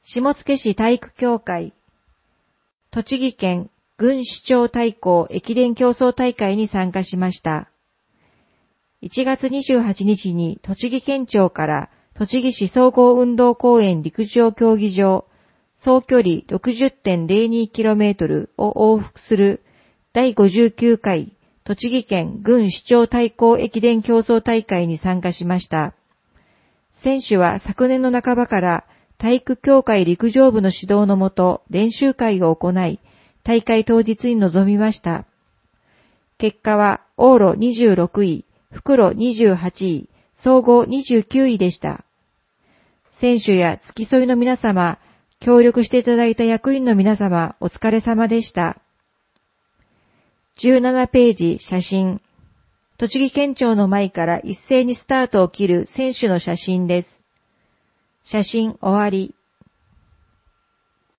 下野市体育協会、栃木県郡市長対抗駅伝競争大会に参加しました。1月28日に栃木県庁から栃木市総合運動公園陸上競技場、総距離 60.02km を往復する第59回栃木県郡市長対抗駅伝競争大会に参加しました。選手は昨年の半ばから体育協会陸上部の指導のもと練習会を行い、大会当日に臨みました。結果は往路26位、復路28位、総合29位でした。選手や付き添いの皆様、協力していただいた役員の皆様、お疲れ様でした。17ページ写真。栃木県庁の前から一斉にスタートを切る選手の写真です。写真終わり。